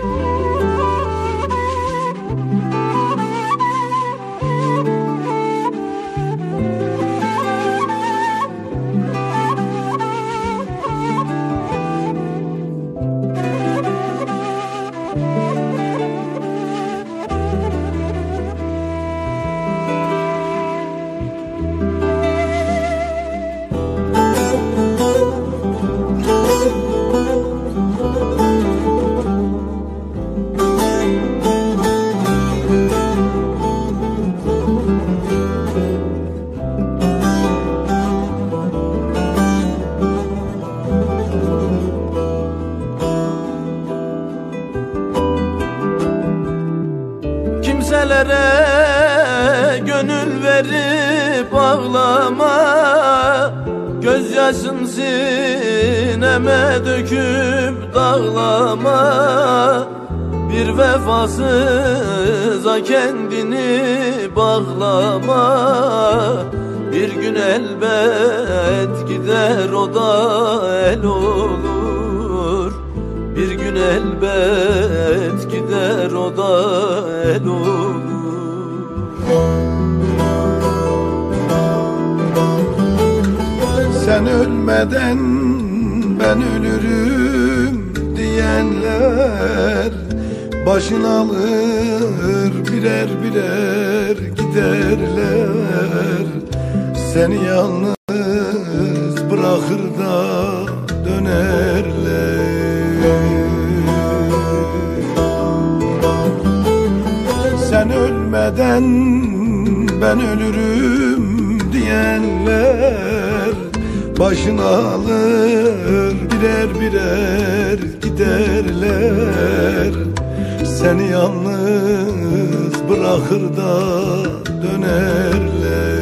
Kimselere gönül verip ağlama, gözyaşın sineme döküp dağlama. Bir vefasıza kendini bağlama, bir gün elbet gider o da el olur. Bir gün elbet gider o da el olur. Sen ölmeden ben ölürüm diyenler başını alır birer birer giderler. Seni yalnız bırakır da dönerler. Sen ölmeden ben ölürüm diyenler başını alır birer birer giderler. Seni yalnız bırakır da dönerler.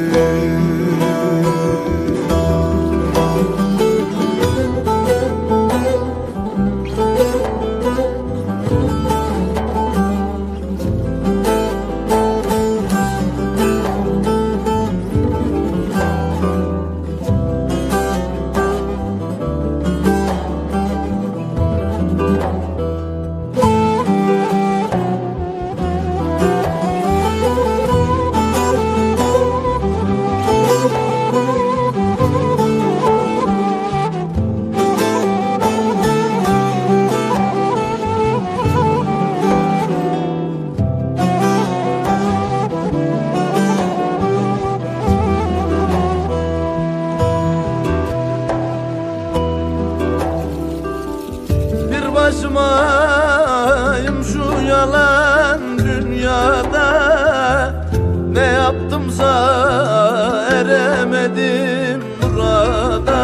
Başımayım şu yalan dünyada, ne yaptımsa eremedim murada.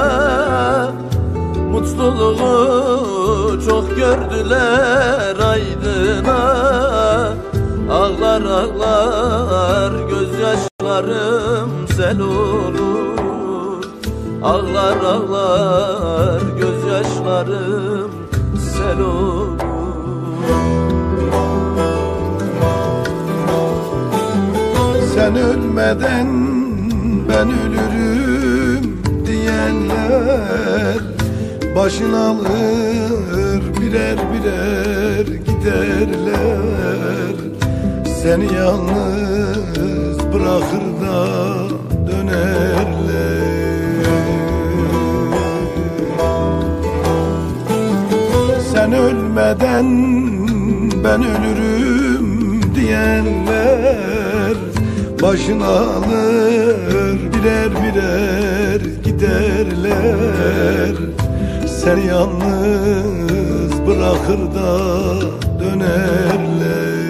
Mutluluğu çok gördüler aydına, ağlar ağlar gözyaşlarım sel olur. Ağlar ağlar gözyaşlarım sel olur. Sen ölmeden ben ölürüm diyenler başını alır birer birer giderler. Seni yalnız bırakır da dönerler. Sen ölmeden ben ölürüm diyenler başını alır birer birer giderler. Seni yalnız bırakır da dönerler.